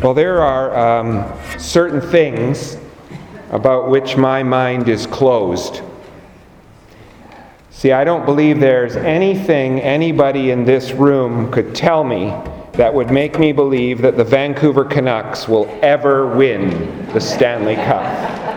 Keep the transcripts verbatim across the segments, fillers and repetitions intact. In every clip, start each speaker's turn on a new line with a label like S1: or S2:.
S1: Well, there are um, certain things about which my mind is closed. See, I don't believe there's anything anybody in this room could tell me that would make me believe that the Vancouver Canucks will ever win the Stanley Cup.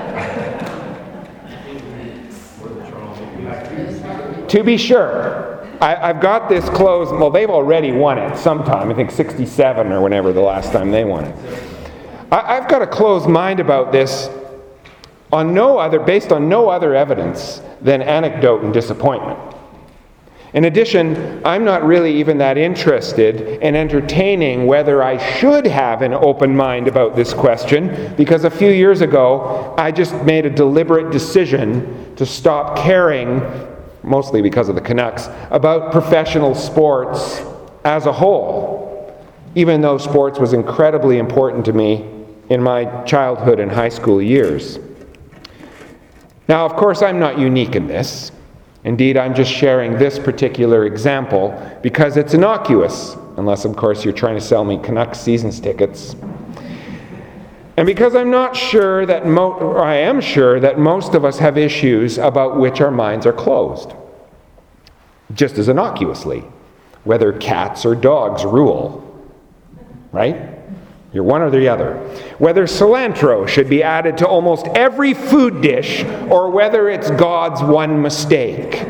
S1: To be sure, I, I've got this closed. Well, they've already won it sometime. I think sixty-seven or whenever the last time they won it. I, I've got a closed mind about this on no other, based on no other evidence than anecdote and disappointment. In addition, I'm not really even that interested in entertaining whether I should have an open mind about this question, because a few years ago, I just made a deliberate decision to stop caring, mostly because of the Canucks, about professional sports as a whole, even though sports was incredibly important to me in my childhood and high school years. Now, of course, I'm not unique in this. Indeed, I'm just sharing this particular example because it's innocuous, unless, of course, you're trying to sell me Canucks seasons tickets. And because I'm not sure that, mo- or I am sure that most of us have issues about which our minds are closed, just as innocuously, whether cats or dogs rule, right? You're one or the other. Whether cilantro should be added to almost every food dish, or whether it's God's one mistake.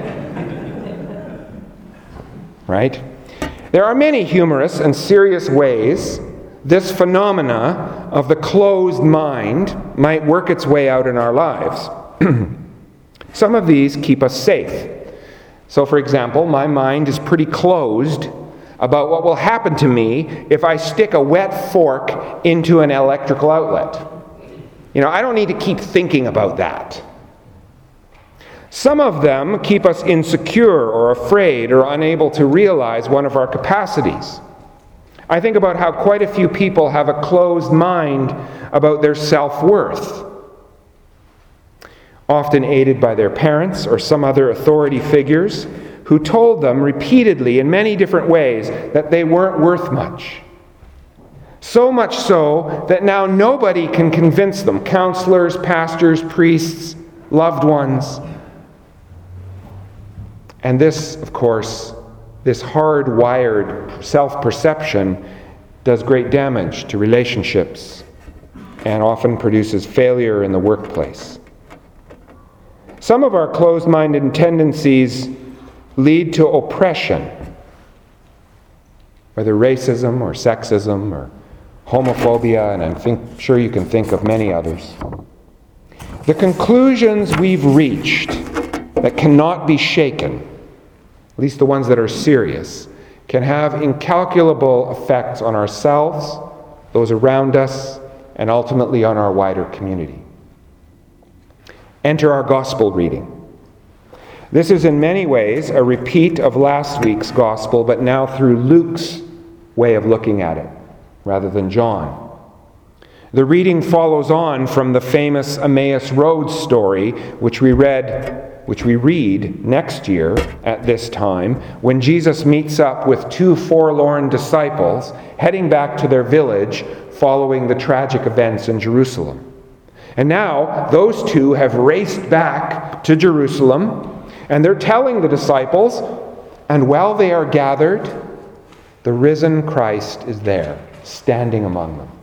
S1: Right? There are many humorous and serious ways this phenomena of the closed mind might work its way out in our lives. Some of these keep us safe. So, for example, my mind is pretty closed about what will happen to me if I stick a wet fork into an electrical outlet. You know, I don't need to keep thinking about that. Some of them keep us insecure or afraid or unable to realize one of our capacities. I think about how quite a few people have a closed mind about their self-worth, often aided by their parents or some other authority figures who told them repeatedly in many different ways that they weren't worth much. So much so that now nobody can convince them, counselors, pastors, priests, loved ones. And this, of course, this hardwired self-perception does great damage to relationships and often produces failure in the workplace. Some of our closed-minded tendencies lead to oppression, whether racism or sexism or homophobia, and I'm think, sure you can think of many others. The conclusions we've reached that cannot be shaken, at least the ones that are serious, can have incalculable effects on ourselves, those around us, and ultimately on our wider community. Enter our gospel reading. This is in many ways a repeat of last week's gospel, but now through Luke's way of looking at it, rather than John. The reading follows on from the famous Emmaus Road story, which we read, which we read next year at this time, when Jesus meets up with two forlorn disciples heading back to their village following the tragic events in Jerusalem. And now those two have raced back to Jerusalem, and they're telling the disciples, and while they are gathered, the risen Christ is there, standing among them.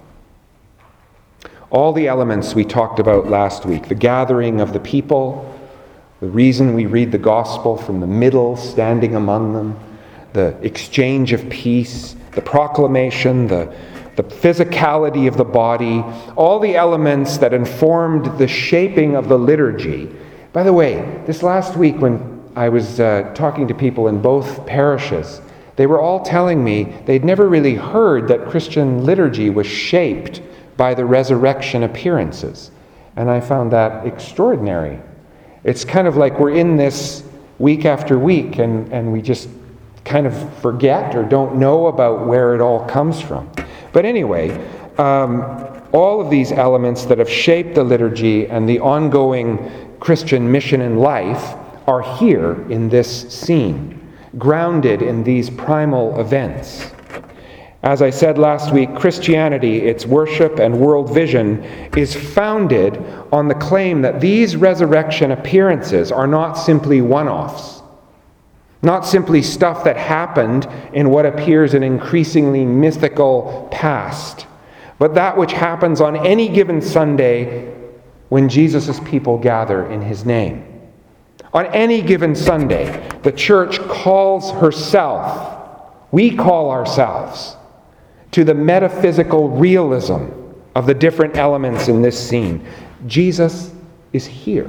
S1: All the elements we talked about last week, the gathering of the people, the reason we read the gospel from the middle, standing among them, the exchange of peace, the proclamation, the, the physicality of the body, all the elements that informed the shaping of the liturgy. By the way, this last week when I was uh, talking to people in both parishes, they were all telling me they'd never really heard that Christian liturgy was shaped by the resurrection appearances. And I found that extraordinary. It's kind of like we're in this week after week and, and we just kind of forget or don't know about where it all comes from. But anyway, um, all of these elements that have shaped the liturgy and the ongoing Christian mission in life are here in this scene, grounded in these primal events. As I said last week, Christianity, its worship and world vision, is founded on the claim that these resurrection appearances are not simply one-offs, not simply stuff that happened in what appears an increasingly mythical past, but that which happens on any given Sunday when Jesus' people gather in his name. On any given Sunday, the church calls herself, we call ourselves, to the metaphysical realism of the different elements in this scene. Jesus is here.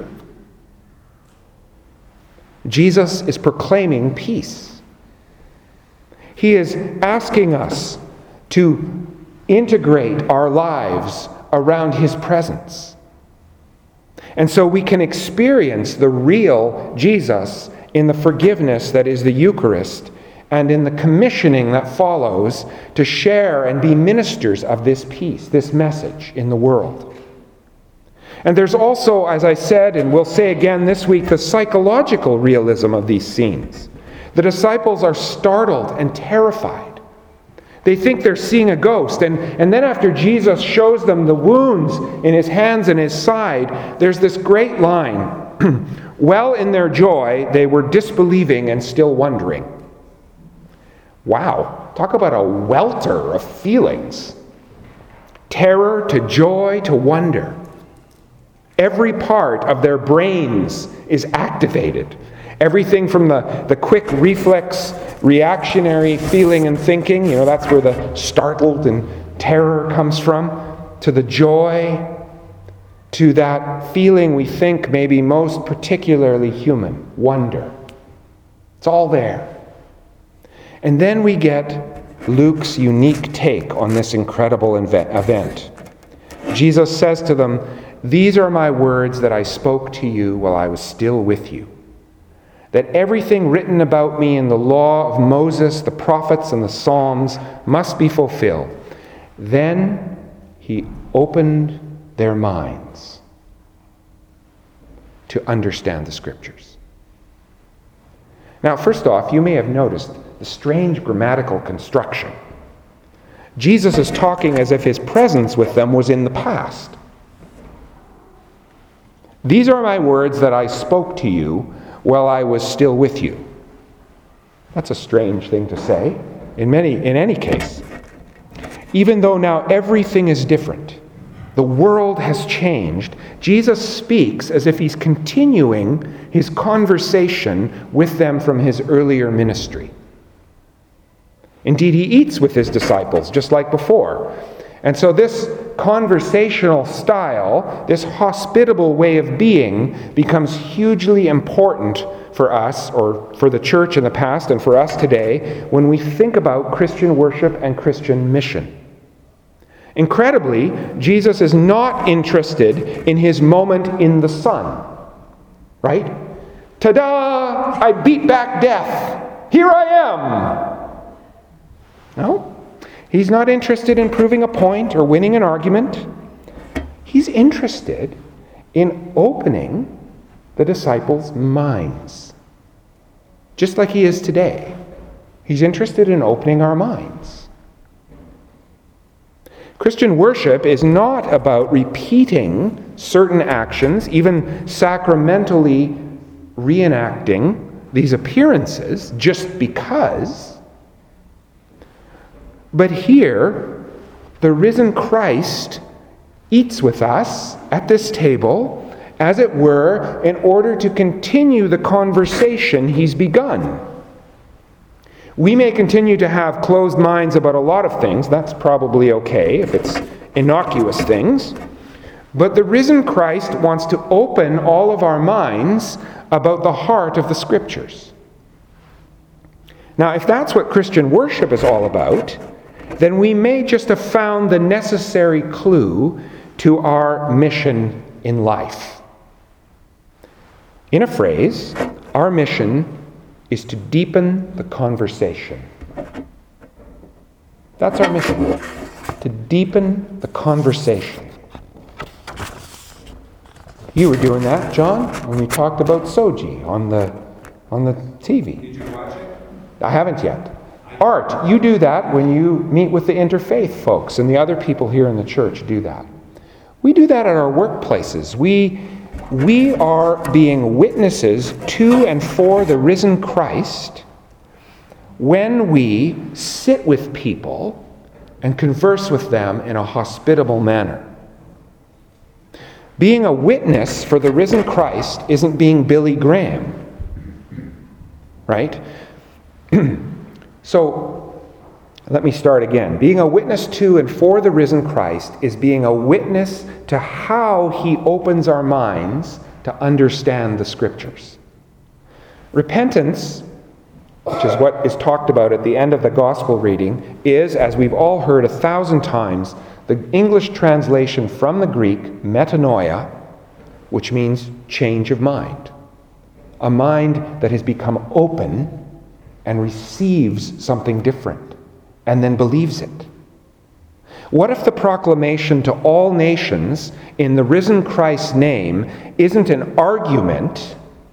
S1: Jesus is proclaiming peace. He is asking us to integrate our lives around his presence. And so we can experience the real Jesus in the forgiveness that is the Eucharist and in the commissioning that follows to share and be ministers of this peace, this message in the world. And there's also, as I said, and we'll say again this week, the psychological realism of these scenes. The disciples are startled and terrified. They think they're seeing a ghost. And, and then after Jesus shows them the wounds in his hands and his side, there's this great line. Well, in their joy, they were disbelieving and still wondering. Wow, talk about a welter of feelings. Terror to joy to wonder. Every part of their brains is activated. Everything from the, the quick reflex, reactionary feeling and thinking, you know, that's where the startled and terror comes from, to the joy, to that feeling we think may be most particularly human, wonder. It's all there. And then we get Luke's unique take on this incredible event. Jesus says to them, "These are my words that I spoke to you while I was still with you, that everything written about me in the law of Moses, the prophets, and the Psalms must be fulfilled." Then he opened their minds to understand the Scriptures. Now, first off, you may have noticed the strange grammatical construction. Jesus is talking as if his presence with them was in the past. "These are my words that I spoke to you while I was still with you." That's a strange thing to say in many in any case. Even though now everything is different, the world has changed, Jesus speaks as if he's continuing his conversation with them from his earlier ministry. Indeed, he eats with his disciples, just like before. And so this conversational style, this hospitable way of being, becomes hugely important for us, or for the church in the past and for us today, when we think about Christian worship and Christian mission. Incredibly, Jesus is not interested in his moment in the sun. Right? Ta-da! I beat back death. Here I am. No, he's not interested in proving a point or winning an argument. He's interested in opening the disciples' minds, just like he is today. He's interested in opening our minds. Christian worship is not about repeating certain actions, even sacramentally reenacting these appearances just because. But here, the risen Christ eats with us at this table, as it were, in order to continue the conversation he's begun. We may continue to have closed minds about a lot of things. That's probably okay if it's innocuous things. But the risen Christ wants to open all of our minds about the heart of the Scriptures. Now, if that's what Christian worship is all about, then we may just have found the necessary clue to our mission in life. In a phrase, our mission is to deepen the conversation. That's our mission, to deepen the conversation. You were doing that, John, when we talked about Soji on the on the T V.
S2: Did you watch it?
S1: I haven't yet.
S2: I
S1: Art, you do that when you meet with the interfaith folks, and the other people here in the church do that. We do that at our workplaces. We, we are being witnesses to and for the risen Christ when we sit with people and converse with them in a hospitable manner. Being a witness for the risen Christ isn't being Billy Graham, right? So, let me start again. Being a witness to and for the risen Christ is being a witness to how he opens our minds to understand the Scriptures. Repentance, which is what is talked about at the end of the Gospel reading, is, as we've all heard a thousand times, the English translation from the Greek, metanoia, which means change of mind. A mind that has become open and receives something different, and then believes it. What if the proclamation to all nations in the risen Christ's name isn't an argument,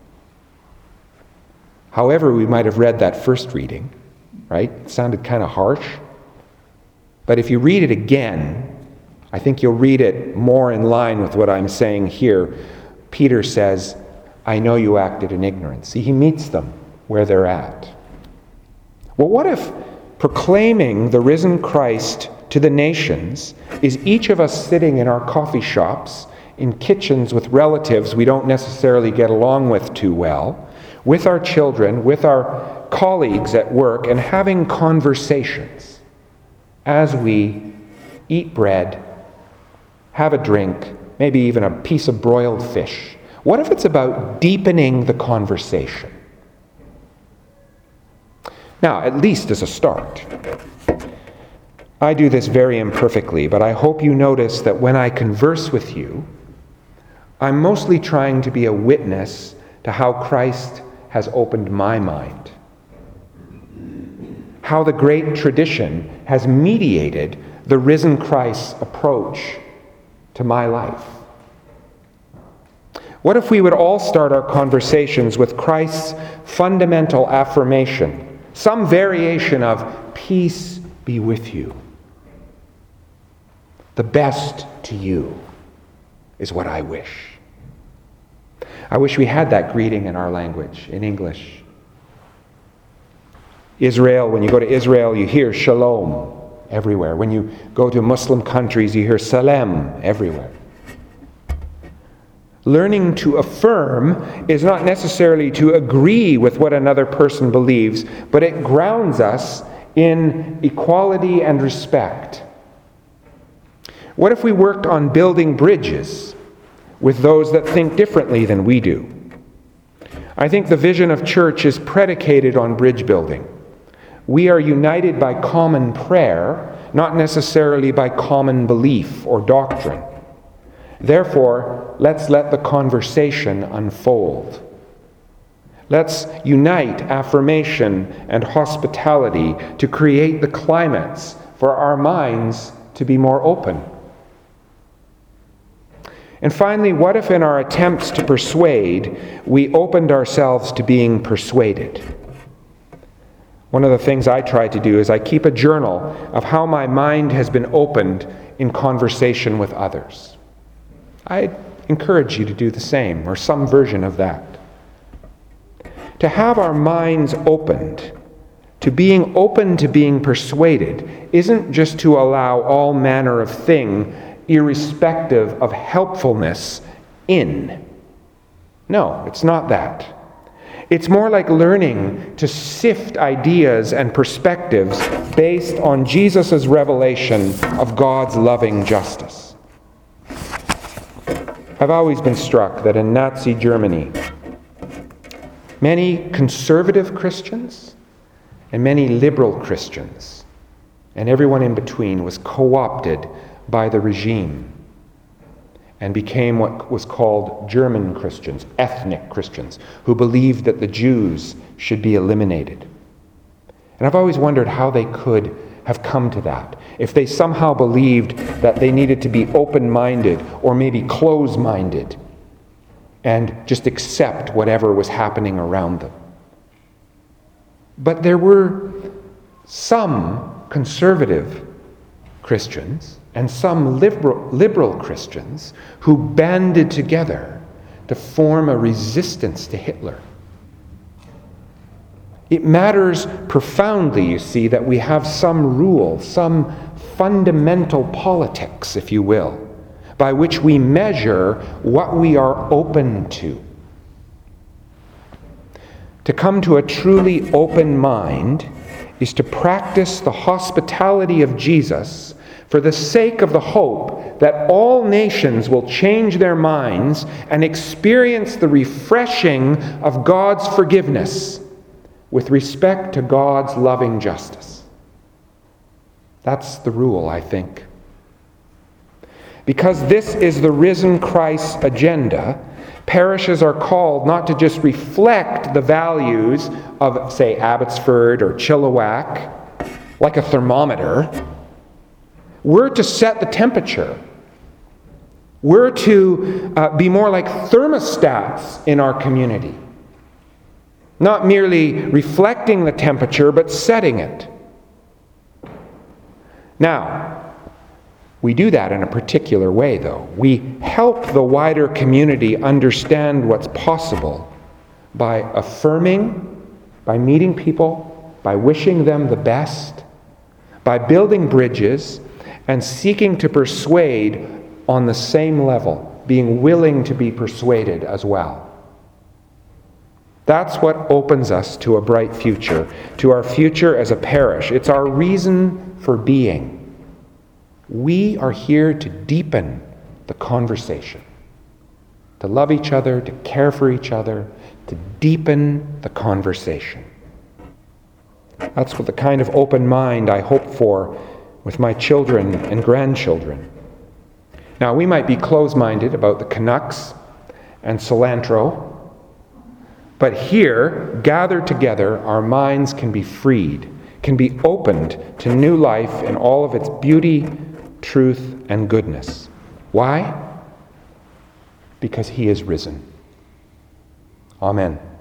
S1: however we might have read that first reading, right? It sounded kind of harsh. But if you read it again, I think you'll read it more in line with what I'm saying here. Peter says, I know you acted in ignorance. See, he meets them where they're at. Well, what if proclaiming the risen Christ to the nations is each of us sitting in our coffee shops, in kitchens with relatives we don't necessarily get along with too well, with our children, with our colleagues at work, and having conversations as we eat bread, have a drink, maybe even a piece of broiled fish? What if it's about deepening the conversation? Now, at least as a start. I do this very imperfectly, but I hope you notice that when I converse with you, I'm mostly trying to be a witness to how Christ has opened my mind. How the great tradition has mediated the risen Christ's approach to my life. What if we would all start our conversations with Christ's fundamental affirmation, some variation of, peace be with you. The best to you is what I wish. I wish we had that greeting in our language, in English. Israel, when you go to Israel, you hear shalom everywhere. When you go to Muslim countries, you hear salam everywhere. Learning to affirm is not necessarily to agree with what another person believes, but it grounds us in equality and respect. What if we worked on building bridges with those that think differently than we do? I think the vision of church is predicated on bridge building. We are united by common prayer, not necessarily by common belief or doctrine. Therefore, let's let the conversation unfold. Let's unite affirmation and hospitality to create the climates for our minds to be more open. And finally, what if in our attempts to persuade, we opened ourselves to being persuaded? One of the things I try to do is I keep a journal of how my mind has been opened in conversation with others. I encourage you to do the same, or some version of that. To have our minds opened, to being open to being persuaded, isn't just to allow all manner of thing, irrespective of helpfulness, in. No, it's not that. It's more like learning to sift ideas and perspectives based on Jesus' revelation of God's loving justice. I've always been struck that in Nazi Germany, many conservative Christians and many liberal Christians, and everyone in between, was co-opted by the regime and became what was called German Christians, ethnic Christians, who believed that the Jews should be eliminated. And I've always wondered how they could have come to that. If they somehow believed that they needed to be open-minded or maybe close-minded and just accept whatever was happening around them. But there were some conservative Christians and some liberal, liberal Christians who banded together to form a resistance to Hitler. It matters profoundly, you see, that we have some rule, some fundamental politics, if you will, by which we measure what we are open to. To come to a truly open mind is to practice the hospitality of Jesus for the sake of the hope that all nations will change their minds and experience the refreshing of God's forgiveness with respect to God's loving justice. That's the rule, I think. Because this is the risen Christ's agenda, parishes are called not to just reflect the values of, say, Abbotsford or Chilliwack, like a thermometer. We're to set the temperature. We're to uh, be more like thermostats in our community. Not merely reflecting the temperature, but setting it. Now, we do that in a particular way, though. We help the wider community understand what's possible by affirming, by meeting people, by wishing them the best, by building bridges, and seeking to persuade on the same level, being willing to be persuaded as well. That's what opens us to a bright future, to our future as a parish. It's our reason for being. We are here to deepen the conversation, to love each other, to care for each other, to deepen the conversation. That's what the kind of open mind I hope for with my children and grandchildren. Now, we might be close-minded about the Canucks and cilantro, but here, gathered together, our minds can be freed, can be opened to new life in all of its beauty, truth, and goodness. Why? Because He is risen. Amen.